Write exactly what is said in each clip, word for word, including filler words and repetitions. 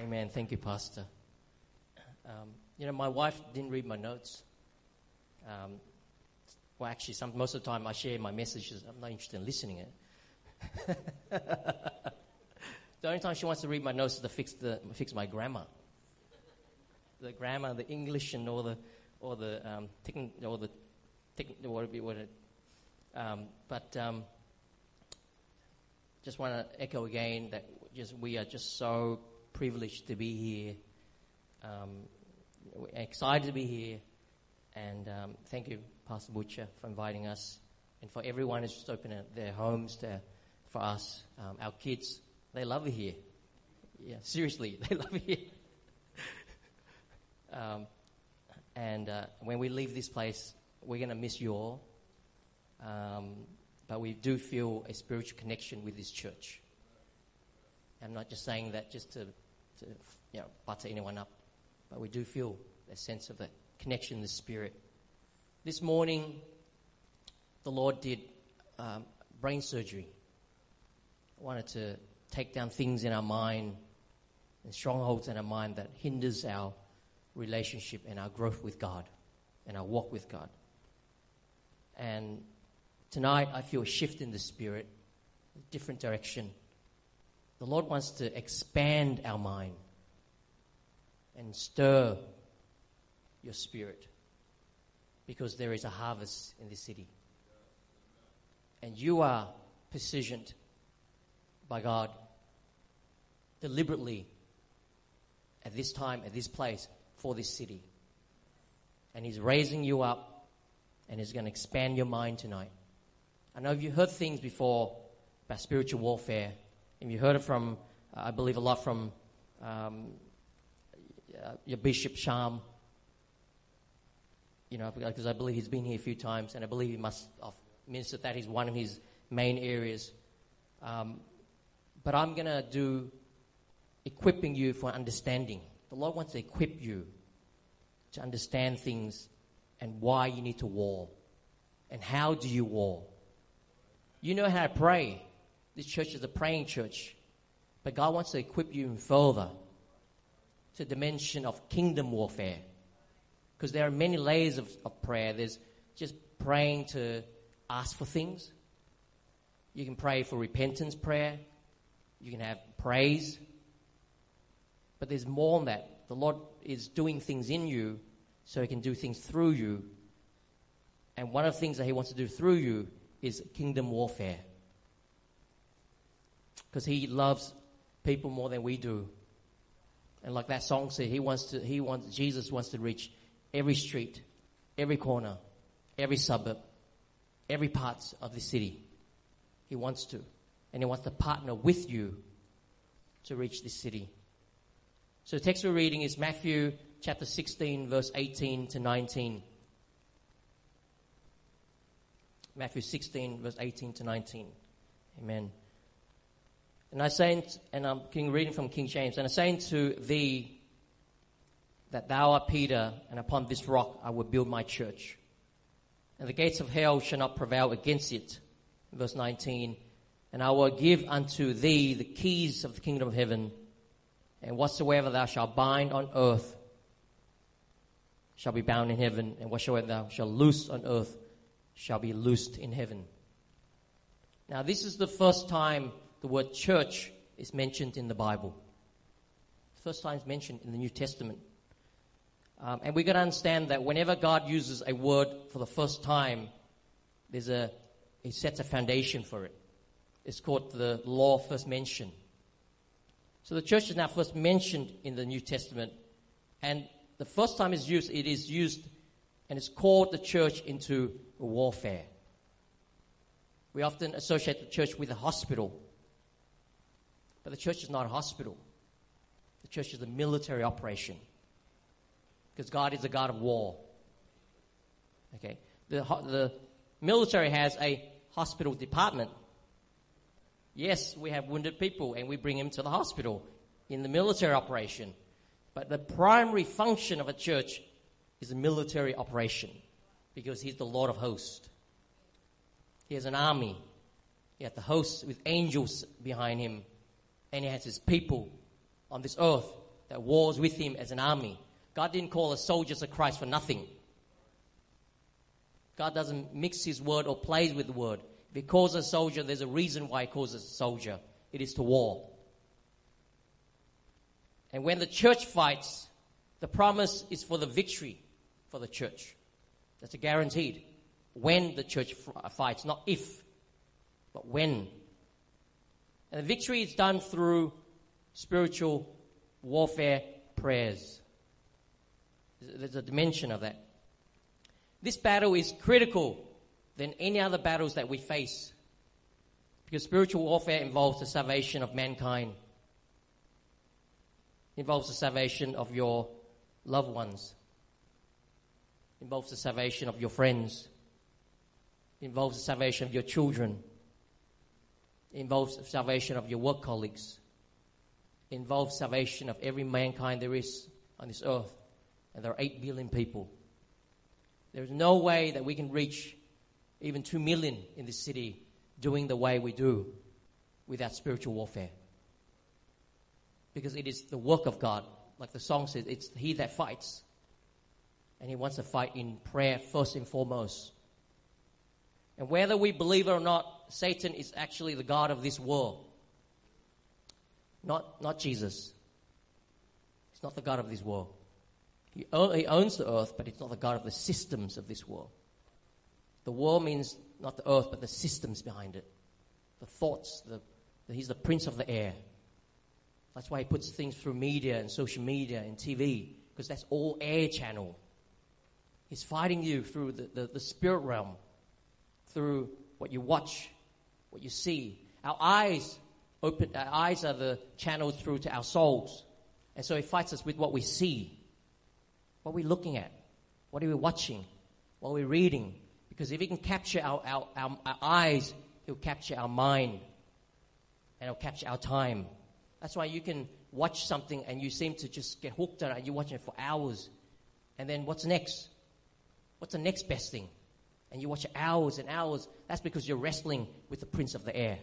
Amen. Thank you, Pastor. Um, you know, my wife didn't read my notes. Um, well, actually, some, most of the time I share my messages. I'm not interested in listening it. The only time she wants to read my notes is to fix the fix my grammar, the grammar, the English, and all the or the um, techn, or the techn, what it be what it. Um, but um, just want to echo again that just we are just so privileged to be here. Um, we're excited to be here, and um, thank you, Pastor Butcher, for inviting us, and for everyone who's just opened their homes to, for us. Um, our kids, they love it here. Yeah, seriously, they love it here. um, and uh, when we leave this place, we're going to miss you all. Um, but we do feel a spiritual connection with this church. I'm not just saying that just to, to you know, butter anyone up, but we do feel a sense of that connection in the Spirit. This morning, the Lord did um, brain surgery. I wanted to take down things in our mind and strongholds in our mind that hinders our relationship and our growth with God and our walk with God. And tonight, I feel a shift in the Spirit, a different direction. The Lord wants to expand our mind and stir your spirit, because there is a harvest in this city. And you are positioned by God deliberately at this time, at this place, for this city. And He's raising you up, and He's going to expand your mind tonight. I know you've heard things before about spiritual warfare, and you heard it from, uh, I believe, a lot from um, uh, your Bishop Sham. You know, because I believe he's been here a few times, and I believe he must have ministered that is one of his main areas. Um, but I'm going to do equipping you for understanding. The Lord wants to equip you to understand things and why you need to war, and how do you war. You know how to pray. This church is a praying church. But God wants to equip you further to the dimension of kingdom warfare. Because there are many layers of, of prayer. There's just praying to ask for things. You can pray for repentance prayer. You can have praise. But there's more than that. The Lord is doing things in you so He can do things through you. And one of the things that He wants to do through you is kingdom warfare. Because He loves people more than we do. And like that song said, He wants to, He wants, Jesus wants to reach every street, every corner, every suburb, every part of the city. He wants to. And He wants to partner with you to reach this city. So the text we're reading is Matthew chapter sixteen, verse eighteen to nineteen. Matthew sixteen, verse eighteen to nineteen. Amen. And I say, and I'm reading from King James, and I say unto thee that thou art Peter, and upon this rock I will build my church. And the gates of hell shall not prevail against it. Verse nineteen, and I will give unto thee the keys of the kingdom of heaven, and whatsoever thou shalt bind on earth shall be bound in heaven, and whatsoever thou shalt loose on earth shall be loosed in heaven. Now this is the first time the word church is mentioned in the Bible. First time it's mentioned in the New Testament. Um, and we've got to understand that whenever God uses a word for the first time, there's a, He sets a foundation for it. It's called the law of first mention. So the church is now first mentioned in the New Testament. And the first time it's used, it is used, and it's called the church into warfare. We often associate the church with a hospital. But the church is not a hospital. The church is a military operation. Because God is a God of war. Okay. The, the military has a hospital department. Yes, we have wounded people and we bring them to the hospital in the military operation. But the primary function of a church is a military operation, because He's the Lord of hosts. He has an army. He has the hosts with angels behind Him. And He has His people on this earth that wars with him as an army. God didn't call us soldiers of Christ for nothing. God doesn't mix his word or plays with the word. If he calls us a soldier, there's a reason why he calls us a soldier. It is to war. And when the church fights, the promise is for the victory for the church. That's a guaranteed. When the church fights, not if, but when. And the victory is done through spiritual warfare prayers. There's a dimension of that. This battle is critical than any other battles that we face, because spiritual warfare involves the salvation of mankind. It involves the salvation of your loved ones. It involves the salvation of your friends. It involves the salvation of your children. It involves the salvation of your work colleagues. It involves salvation of every mankind there is on this earth. And there are eight billion people. There is no way that we can reach even two million in this city doing the way we do without spiritual warfare. Because it is the work of God. Like the song says, it's he that fights. And he wants to fight in prayer first and foremost. And whether we believe it or not, Satan is actually the god of this world. Not, not Jesus. He's not the god of this world. He, he owns the earth, but he's not the god of the systems of this world. The world means not the earth, but the systems behind it. The thoughts. The, the, he's the prince of the air. That's why he puts things through media and social media and T V, because that's all air channel. He's fighting you through the, the, the spirit realm, through what you watch, what you see. Our eyes open. Our eyes are the channel through to our souls. And so he fights us with what we see. What are we looking at? What are we watching? What are we reading? Because if he can capture our, our, our, our eyes, he'll capture our mind. And he'll capture our time. That's why you can watch something and you seem to just get hooked on it. You're watching it for hours. And then what's next? What's the next best thing? And you watch it hours and hours. That's because you're wrestling with the prince of the air.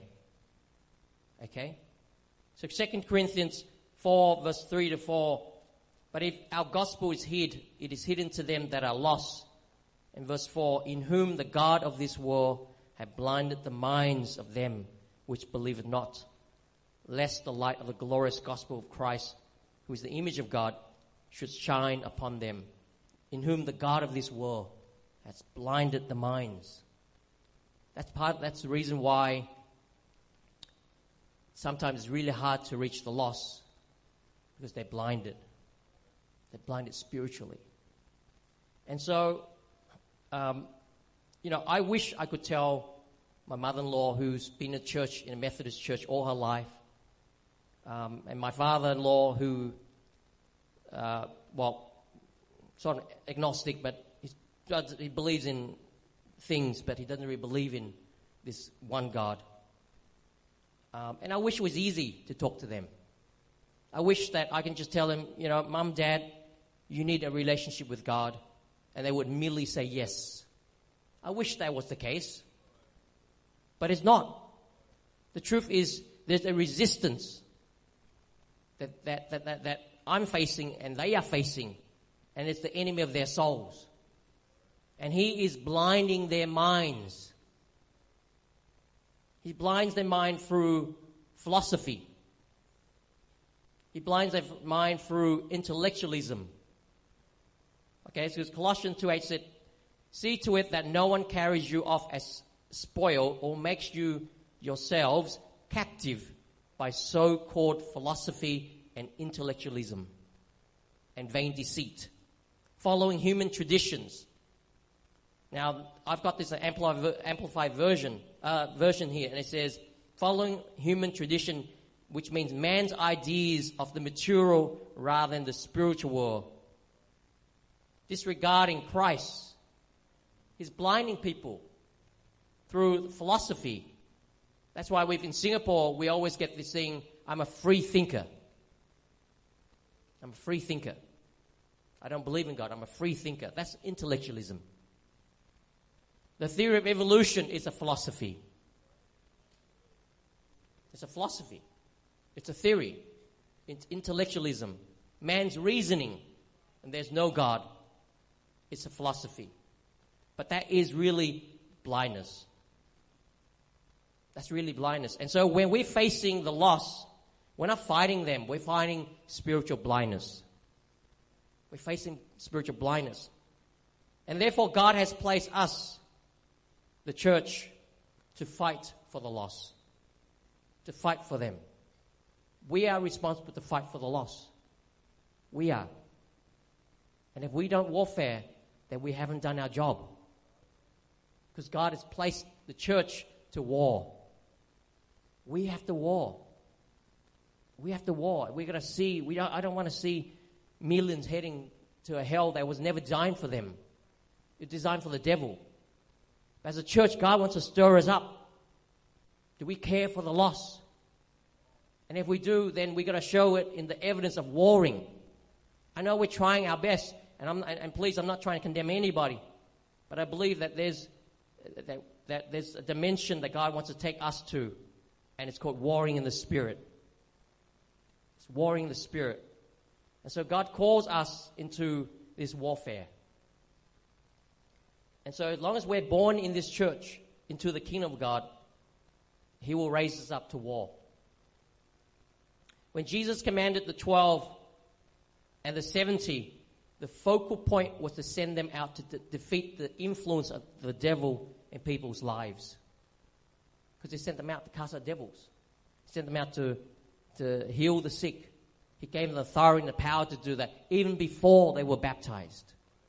Okay? So Second Corinthians four, verse three to four. But if our gospel is hid, it is hidden to them that are lost. And verse four, in whom the God of this world hath blinded the minds of them which believe not, lest the light of the glorious gospel of Christ, who is the image of God, should shine upon them. In whom the God of this world has blinded the minds. That's part. That's the reason why sometimes it's really hard to reach the lost, because they're blinded. They're blinded spiritually. And so, um, you know, I wish I could tell my mother-in-law, who's been in church, in a Methodist church all her life, um, and my father-in-law, who, uh, well, sort of agnostic, but he's, he believes in things, but he doesn't really believe in this one God. Um, and I wish it was easy to talk to them. I wish that I can just tell them, you know, Mum, Dad, you need a relationship with God. And they would immediately say yes. I wish that was the case. But it's not. The truth is, there's a resistance that, that, that, that, that I'm facing and they are facing. And it's the enemy of their souls. And he is blinding their minds. He blinds their mind through philosophy. He blinds their mind through intellectualism. Okay, so Colossians two eight said, see to it that no one carries you off as spoil or makes you yourselves captive by so-called philosophy and intellectualism and vain deceit, following human traditions. Now, I've got this amplified, amplified version, uh, version here, and it says, following human tradition, which means man's ideas of the material rather than the spiritual world. Disregarding Christ. He's blinding people through philosophy. That's why we've in Singapore, we always get this thing, I'm a free thinker. I'm a free thinker. I don't believe in God. I'm a free thinker. That's intellectualism. The theory of evolution is a philosophy. It's a philosophy. It's a theory. It's intellectualism. man's reasoning, and there's no God. It's a philosophy. But that is really blindness. That's really blindness. And so when we're facing the loss, we're not fighting them. We're fighting spiritual blindness. We're facing spiritual blindness. And therefore, God has placed us, the church, to fight for the lost, to fight for them. We are responsible to fight for the lost. We are. And if we don't warfare, then we haven't done our job. Because God has placed the church to war. We have to war. We have to war. We're going to see, we don't, I don't want to see millions heading to a hell that was never designed for them. It's designed for the devil. As a church, God wants to stir us up. Do we care for the lost? And if we do, then we're going to show it in the evidence of warring. I know we're trying our best, and, I'm, and please, I'm not trying to condemn anybody, but I believe that there's that, that there's a dimension that God wants to take us to, and it's called warring in the Spirit. It's warring in the Spirit. And so God calls us into this warfare. And so as long as we're born in this church, into the kingdom of God, He will raise us up to war. When Jesus commanded the twelve and the seventy, the focal point was to send them out to de- defeat the influence of the devil in people's lives. Because He sent them out to cast out devils. He sent them out to, to heal the sick. He gave them the authority and the power to do that, even before they were baptized.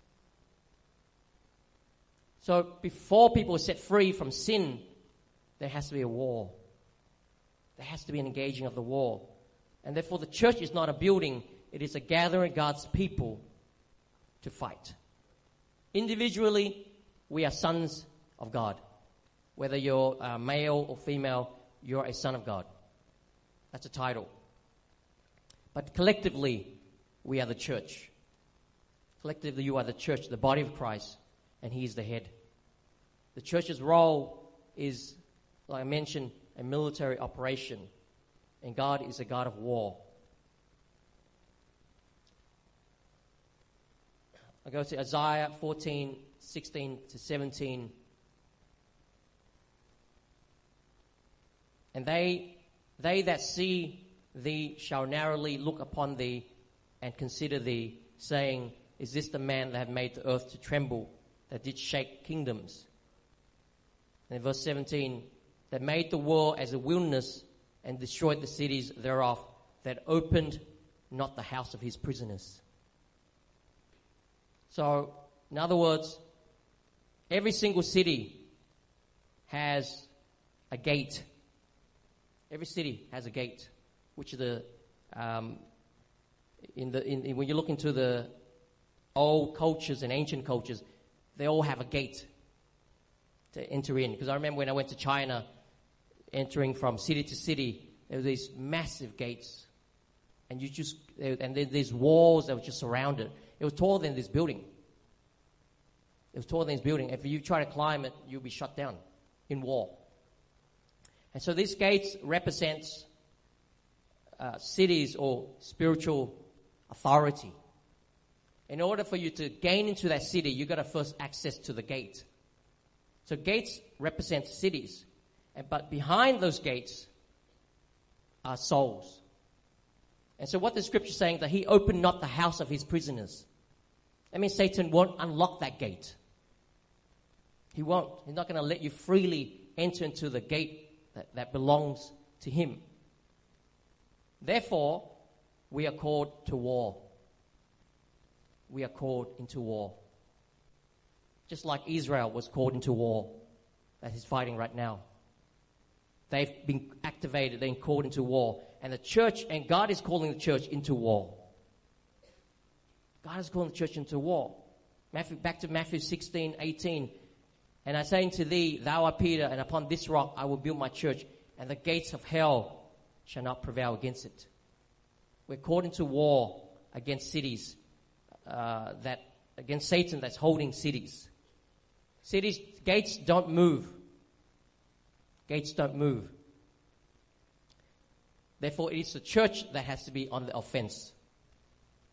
So before people are set free from sin, there has to be a war. There has to be an engaging of the war. And therefore the church is not a building, it is a gathering of God's people to fight. Individually, we are sons of God. Whether you're uh, male or female, you're a son of God. That's a title. But collectively, we are the church. Collectively, you are the church, the body of Christ, and He is the head. The church's role is, like I mentioned, a military operation, and God is a God of war. I go to Isaiah fourteen, sixteen to seventeen. And they, they that see thee shall narrowly look upon thee and consider thee, saying, is this the man that had made the earth to tremble, that did shake kingdoms? And in verse seventeen, that made the world as a wilderness and destroyed the cities thereof, that opened not the house of his prisoners. So, in other words, every single city has a gate. Every city has a gate, which is the um, in the in, in, when you look into the old cultures and ancient cultures, they all have a gate to enter in. Because I remember when I went to China, entering from city to city, there were these massive gates, and you just and then these walls that were just surrounded. It was taller than this building. It was taller than this building. If you try to climb it, you'll be shut down in war. And so these gates represents uh, cities or spiritual authority. In order for you to gain into that city, you got to first access to the gate. So gates represent cities, and but behind those gates are souls. And so what the scripture is saying, that he opened not the house of his prisoners. That means Satan won't unlock that gate. He won't. He's not going to let you freely enter into the gate that, that belongs to him. Therefore, we are called to war. We are called into war. Just like Israel was called into war that he's fighting right now. They've been activated, they've been called into war. And the church, and God is calling the church into war. God is calling the church into war. Matthew, back to Matthew sixteen, eighteen. And I say unto thee, thou art Peter, and upon this rock I will build my church, and the gates of hell shall not prevail against it. We're called into war against cities, uh, that against Satan that's holding cities. Cities, gates don't move. Gates don't move. Therefore, it is the church that has to be on the offense.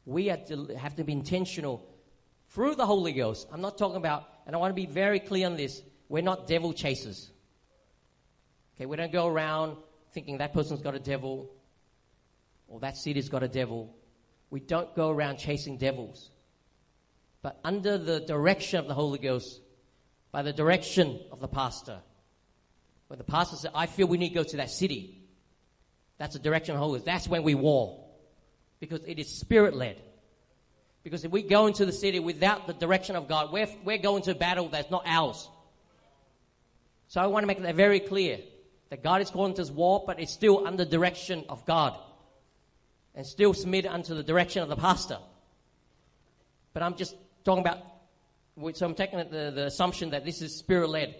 We have to, have to be intentional through the Holy Ghost. I'm not talking about, and I want to be very clear on this, we're not devil chasers. Okay, we don't go around thinking that person's got a devil or that city's got a devil. We don't go around chasing devils. But under the direction of the Holy Ghost, by the direction of the pastor, when the pastor says, I feel we need to go to that city, that's the direction of the Holy Ghost. That's when we war. Because it is spirit-led. Because if we go into the city without the direction of God, we're, we're going to a battle that's not ours. So I want to make that very clear. That God is calling us war, but it's still under direction of God. And still submitted unto the direction of the pastor. But I'm just talking about, so I'm taking the, the assumption that this is spirit-led.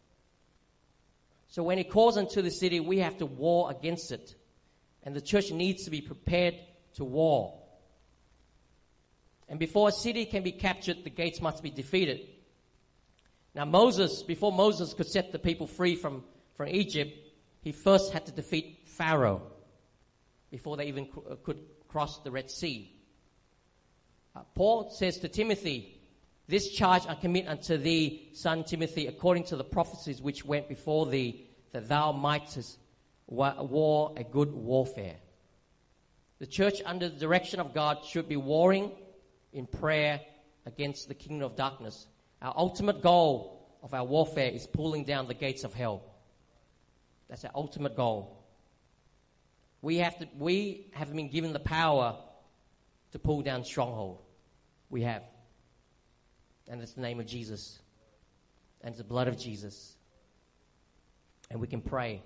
So when it calls into the city, we have to war against it. And the church needs to be prepared to war. And before a city can be captured, the gates must be defeated. Now Moses, before Moses could set the people free from, from Egypt, he first had to defeat Pharaoh before they even cr- could cross the Red Sea. Uh, Paul says to Timothy, this charge I commit unto thee, son Timothy, according to the prophecies which went before thee, that thou mightest wa- war a good warfare. The church under the direction of God should be warring in prayer against the kingdom of darkness. Our ultimate goal of our warfare is pulling down the gates of hell. That's our ultimate goal. We have to, we have been given the power to pull down stronghold. We have. And it's the name of Jesus. And it's the blood of Jesus. And we can pray.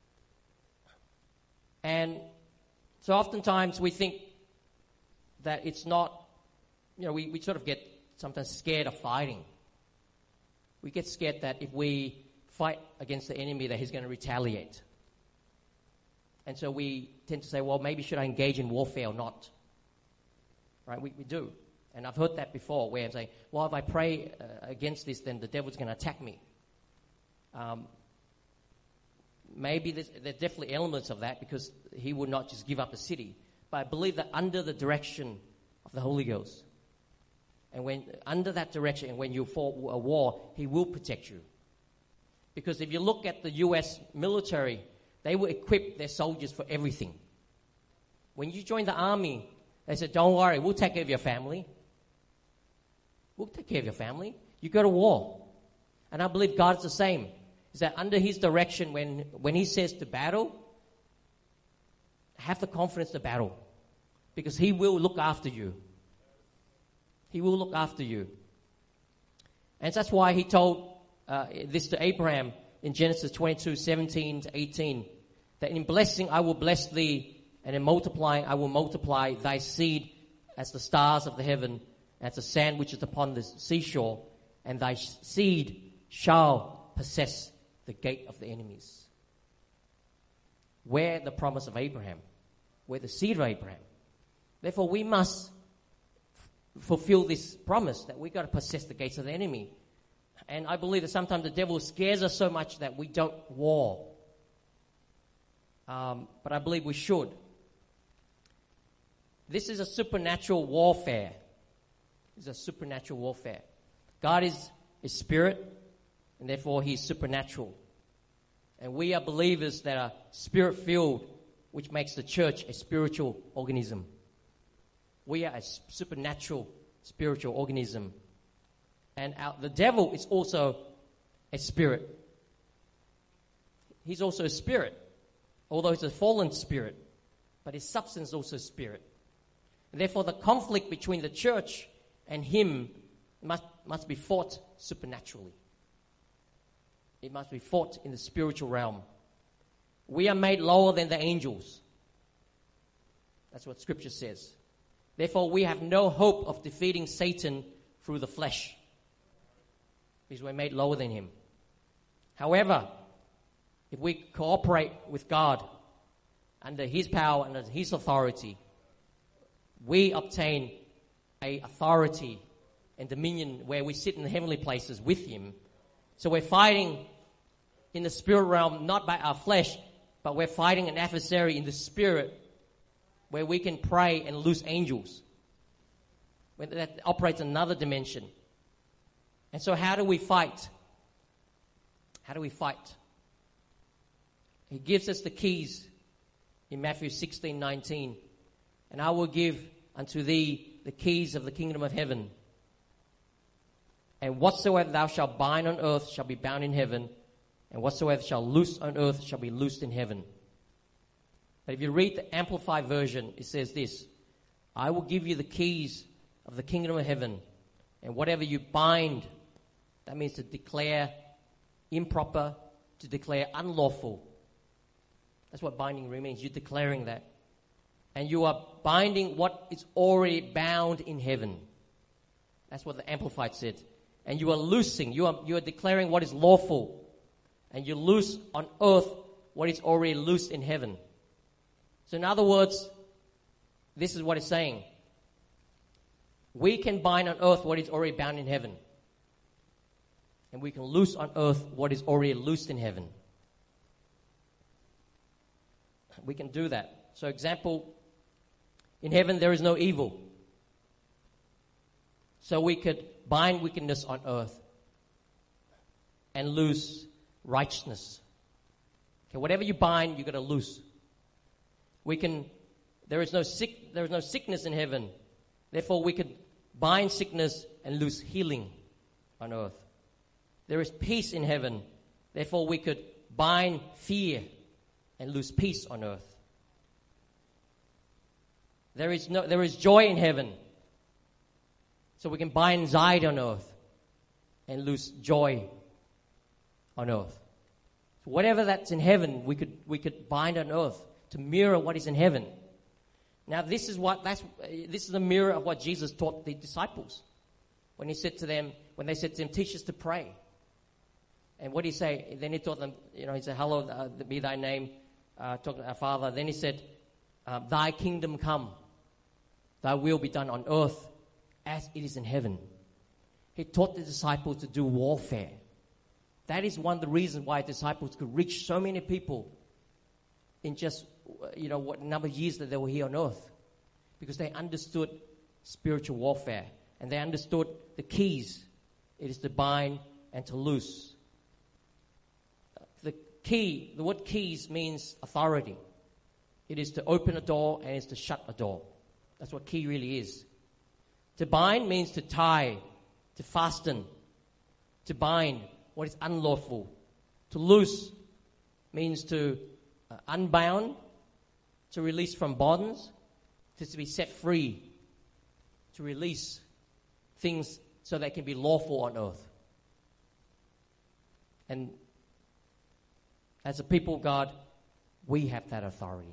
And so oftentimes we think that it's not, you know, we, we sort of get sometimes scared of fighting. We get scared that if we fight against the enemy that he's going to retaliate. And so we tend to say, well, maybe should I engage in warfare or not? Right? We, we do. And I've heard that before where I'm saying, well, if I pray uh, against this, then the devil's going to attack me. Um, maybe there's, there's definitely elements of that because he would not just give up the city. But I believe that under the direction of the Holy Ghost, and when under that direction, and when you fought a war, he will protect you. Because if you look at the U S military, they will equip their soldiers for everything. When you join the army, they said, don't worry, we'll take care of your family. We'll take care of your family. You go to war. And I believe God is the same. Is that under his direction, when, when he says to battle, have the confidence to battle. Because he will look after you. He will look after you. And that's why he told uh, this to Abraham in Genesis twenty-two, seventeen to eighteen. That in blessing I will bless thee, and in multiplying I will multiply thy seed as the stars of the heaven, as the sand which is upon the seashore, and thy seed shall possess the gate of the enemies. We're the promise of Abraham. We're the seed of Abraham. Therefore, we must f- fulfill this promise that we've got to possess the gates of the enemy. And I believe that sometimes the devil scares us so much that we don't war. Um, but I believe we should. This is a supernatural warfare. It's a supernatural warfare. God is a spirit, and therefore he is supernatural. And we are believers that are spirit-filled, which makes the church a spiritual organism. We are a supernatural spiritual organism. And our, the devil is also a spirit. He's also a spirit, although he's a fallen spirit. But his substance is also spirit. And therefore, the conflict between the church and him must, must be fought supernaturally. It must be fought in the spiritual realm. We are made lower than the angels. That's what Scripture says. Therefore, we have no hope of defeating Satan through the flesh, because we're made lower than him. However, if we cooperate with God under his power and under his authority, we obtain a authority and dominion where we sit in the heavenly places with him. So we're fighting in the spirit realm, not by our flesh, but we're fighting an adversary in the spirit where we can pray and loose angels that operates another dimension. And so how do we fight? How do we fight? He gives us the keys in Matthew sixteen nineteen. And I will give unto thee the keys of the kingdom of heaven. And whatsoever thou shalt bind on earth shall be bound in heaven, and whatsoever shall loose on earth shall be loosed in heaven. But if you read the Amplified version, it says this: I will give you the keys of the kingdom of heaven, and whatever you bind, that means to declare improper, to declare unlawful. That's what binding really means. You're declaring that. And you are binding what is already bound in heaven. That's what the Amplified said. And you are loosing, you are, you are declaring what is lawful. And you loose on earth what is already loosed in heaven. So in other words, this is what it's saying. We can bind on earth what is already bound in heaven. And we can loose on earth what is already loosed in heaven. We can do that. So example, in heaven there is no evil. So we could bind wickedness on earth and loose righteousness. Okay, whatever you bind, you're going to loose. We can, there is no sick, there is no sickness in heaven. Therefore, we could bind sickness and loose healing on earth. There is peace in heaven. Therefore, we could bind fear and loose peace on earth. There is no, there is joy in heaven. So we can bind anxiety on earth and loose joy on earth. So whatever that's in heaven, we could we could bind on earth to mirror what is in heaven. Now this is what that's this is the mirror of what Jesus taught the disciples when he said to them, when they said to him, teach us to pray. And what did he say? Then he taught them, you know, he said, hallowed uh, be thy name, uh, talk to our Father. Then he said, uh, thy kingdom come, thy will be done on earth as it is in heaven. He taught the disciples to do warfare. That is one of the reasons why disciples could reach so many people in just, you know, what number of years that they were here on earth. Because they understood spiritual warfare. And they understood the keys. It is to bind and to loose. The key, the word keys means authority. It is to open a door and it's to shut a door. That's what key really is. To bind means to tie, to fasten, to bind what is unlawful. To loose means to uh, unbound, to release from bonds, to be set free, to release things so they can be lawful on earth. And as a people of God, we have that authority.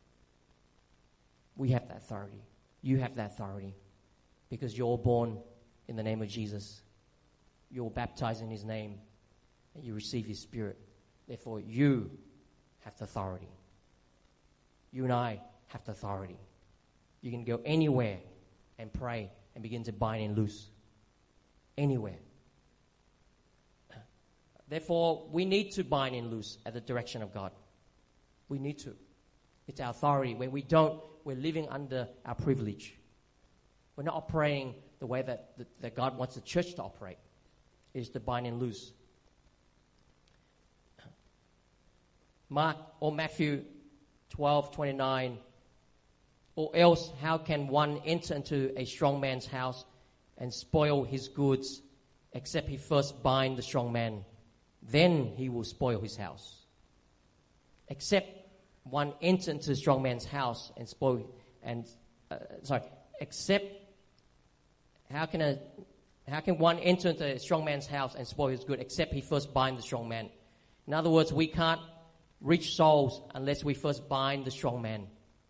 We have that authority. You have that authority. Because you're born in the name of Jesus. You're baptized in his name. And you receive his spirit. Therefore, you have the authority. You and I have the authority. You can go anywhere and pray and begin to bind and loose. Anywhere. Therefore, we need to bind and loose at the direction of God. We need to. It's our authority. When we don't, we're living under our privilege. We're not operating the way that, that, that God wants the church to operate. It is to bind and loose. Mark or Matthew twelve twenty-nine. Or else, how can one enter into a strong man's house and spoil his goods, except he first bind the strong man? Then he will spoil his house. Except one enter into a strong man's house and spoil, and uh, sorry, except how can a how can one enter into a strong man's house and spoil his good, except he first bind the strong man? In other words, we can't reach souls unless we first bind the strong man.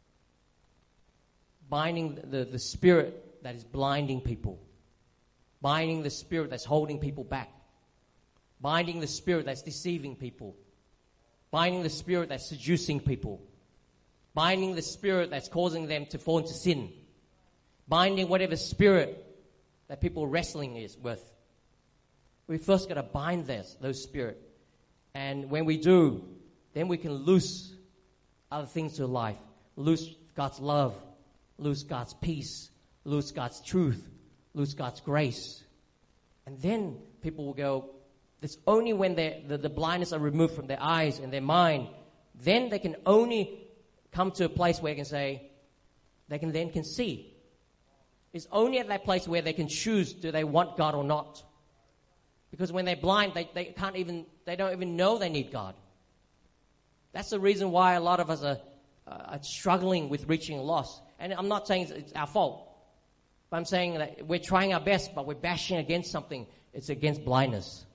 Binding the, the spirit that is blinding people. Binding the spirit that's holding people back. Binding the spirit that's deceiving people. Binding the spirit that's seducing people. Binding the spirit that's causing them to fall into sin. Binding whatever spirit that people are wrestling is with. We first got to bind this, those spirit. And when we do, then we can loose other things to life. Loose God's love. Loose God's peace. Loose God's truth. lose God's grace. And then people will go, it's only when the, the blindness are removed from their eyes and their mind, then they can only come to a place where they can say, they can then can see. It's only at that place where they can choose, do they want God or not? Because when they're blind, they, they can't even, they don't even know they need God. That's the reason why a lot of us are, uh, are struggling with reaching lost. And I'm not saying it's, it's our fault. But I'm saying that we're trying our best, but we're bashing against something. It's against blindness.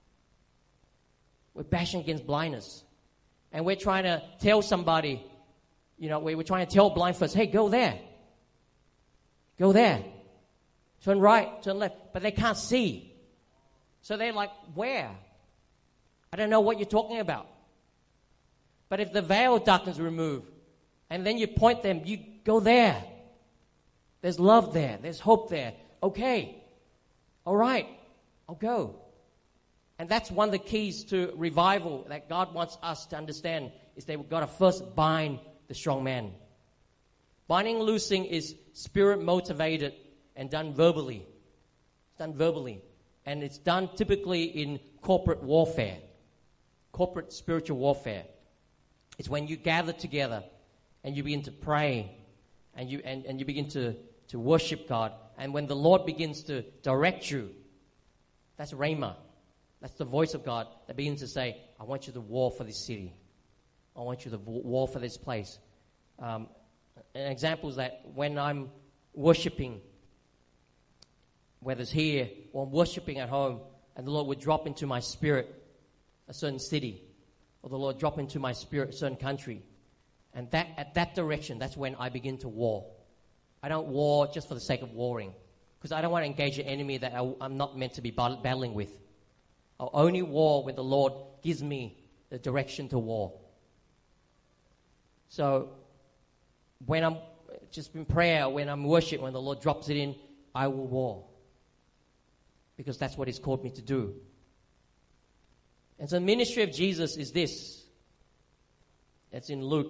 We're bashing against blindness. And we're trying to tell somebody, you know, we're trying to tell blind folks, hey, go there. Go there. Turn right, turn left. But they can't see. So they're like, where? I don't know what you're talking about. But if the veil of darkness is removed, and then you point them, you go there. There's love there. There's hope there. Okay. All right. I'll go. And that's one of the keys to revival that God wants us to understand is that we've got to first bind the strong man. Binding and loosing is spirit motivated and done verbally. It's done verbally. And it's done typically in corporate warfare. Corporate spiritual warfare. It's when you gather together and you begin to pray and you and, and you begin to, to worship God. And when the Lord begins to direct you, that's Rhema. That's the voice of God that begins to say, I want you to war for this city. I want you to war for this place. Um, an example is that when I'm worshiping, whether it's here or I'm worshiping at home, and the Lord would drop into my spirit a certain city, or the Lord drop into my spirit a certain country, and that at that direction, that's when I begin to war. I don't war just for the sake of warring, because I don't want to engage an enemy that I, I'm not meant to be battling with. I'll only war when the Lord gives me the direction to war. So when I'm just in prayer, when I'm worship, when the Lord drops it in, I will war. Because that's what He's called me to do. And so the ministry of Jesus is this. That's in Luke.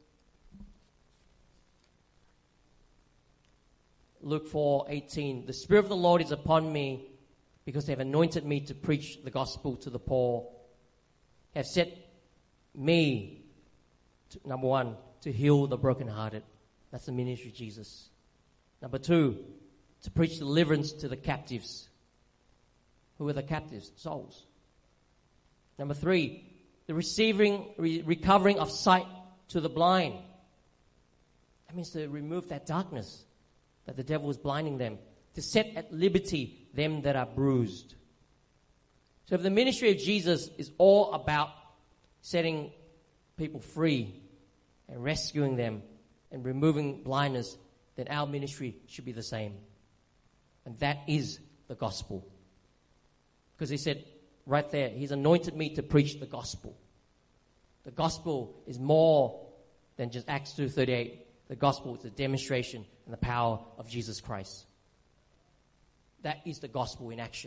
Luke four eighteen. The Spirit of the Lord is upon me, because they have anointed me to preach the gospel to the poor. Have set me, to, number one, to heal the brokenhearted. That's the ministry of Jesus. Number two, to preach deliverance to the captives. Who are the captives? Souls. Number three, the receiving, re- recovering of sight to the blind. That means to remove that darkness that the devil is blinding them. To set at liberty them that are bruised. So if the ministry of Jesus is all about setting people free and rescuing them and removing blindness, then our ministry should be the same. And that is the gospel. Because He said right there, He's anointed me to preach the gospel. The gospel is more than just Acts two thirty-eight. The gospel is the demonstration and the power of Jesus Christ. That is the gospel in action.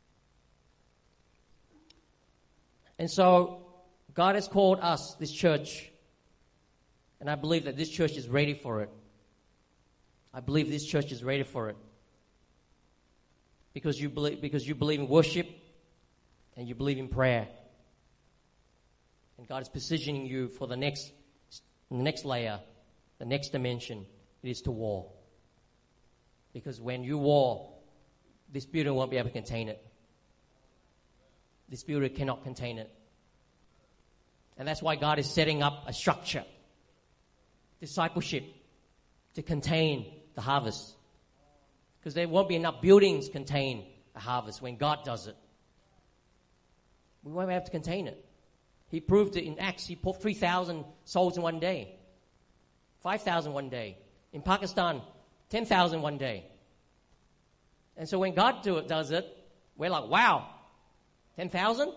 And so God has called us, this church, and I believe that this church is ready for it. I believe this church is ready for it. Because you believe, because you believe in worship and you believe in prayer. And God is positioning you for the next, the next layer, the next dimension. It is to war. Because when you war, this building won't be able to contain it. This building cannot contain it. And that's why God is setting up a structure, discipleship, to contain the harvest. Because there won't be enough buildings to contain a harvest when God does it. We won't be able to contain it. He proved it in Acts. He put three thousand souls in one day. five thousand one day. In Pakistan, ten thousand one day. And so when God do it, does it, we're like, wow, ten thousand?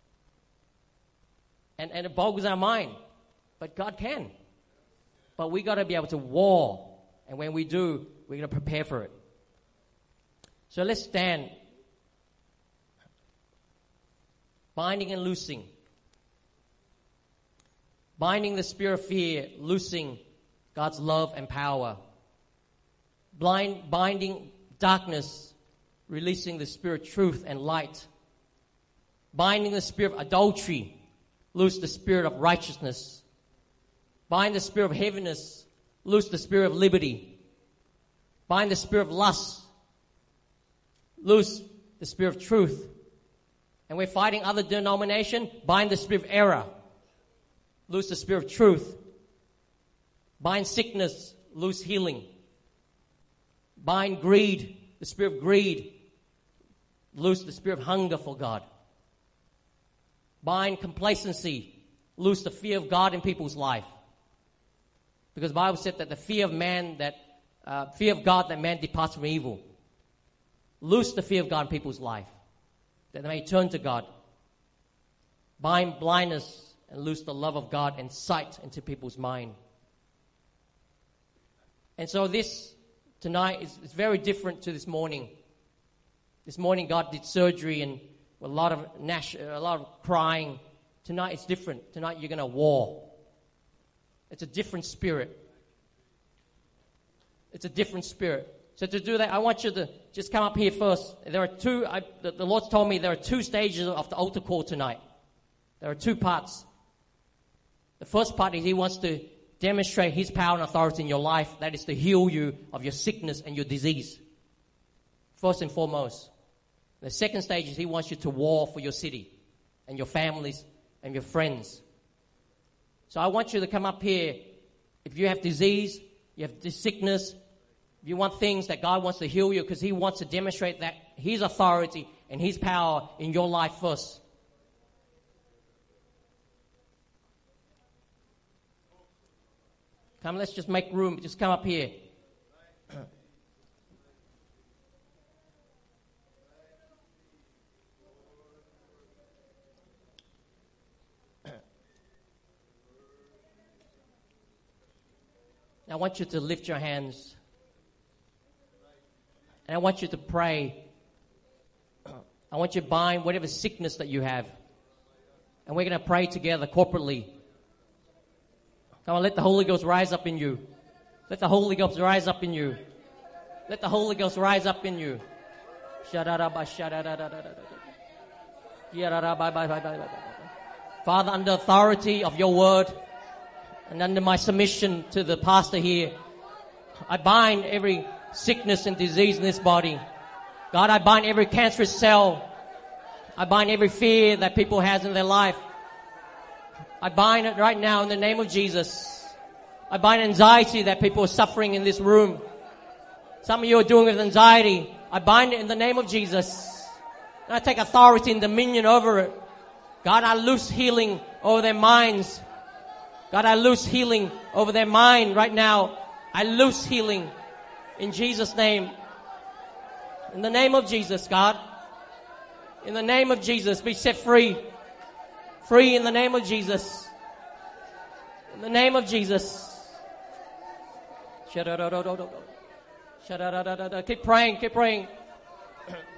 And, and it boggles our mind. But God can. But we got to be able to war. And when we do, we're going to prepare for it. So let's stand. Binding and loosing. Binding the spirit of fear, loosing God's love and power. Blind, binding darkness releasing the spirit of truth and light. Binding the spirit of adultery, loose the spirit of righteousness. Bind the spirit of heaviness, loose the spirit of liberty. Bind the spirit of lust, loose the spirit of truth. And we're fighting other denomination, bind the spirit of error, loose the spirit of truth. Bind sickness, loose healing. Bind greed, the spirit of greed, loose the spirit of hunger for God. Bind complacency, loose the fear of God in people's life. Because the Bible said that the fear of man, that uh, fear of God, that man departs from evil. Loose the fear of God in people's life, that they may turn to God. Bind blindness and loose the love of God and sight into people's mind. And so this tonight is, is very different to this morning. This morning God did surgery and a lot of gnash, a lot of crying. Tonight it's different. Tonight you're going to war. It's a different spirit. It's a different spirit. So to do that, I want you to just come up here first. There are two, I, the, the Lord's told me there are two stages of the altar call tonight. There are two parts. The first part is He wants to demonstrate His power and authority in your life. That is to heal you of your sickness and your disease. First and foremost. The second stage is He wants you to war for your city and your families and your friends. So I want you to come up here. If you have disease, you have this sickness, if you want things that God wants to heal you, because He wants to demonstrate that His authority and His power in your life first. Come, let's just make room. Just come up here. I want you to lift your hands. And I want you to pray. I want you to bind whatever sickness that you have. And we're going to pray together corporately. Come on, let the Holy Ghost rise up in you. Let the Holy Ghost rise up in you. Let the Holy Ghost rise up in you. Father, under authority of your word and under my submission to the pastor here, I bind every sickness and disease in this body. God, I bind every cancerous cell. I bind every fear that people have in their life. I bind it right now in the name of Jesus. I bind anxiety that people are suffering in this room. Some of you are doing with anxiety. I bind it in the name of Jesus. And I take authority and dominion over it. God, I loose healing over their minds. God, I loose healing over their mind right now. I loose healing in Jesus' name. In the name of Jesus, God. In the name of Jesus, be set free. Free in the name of Jesus. In the name of Jesus. Keep praying, keep praying.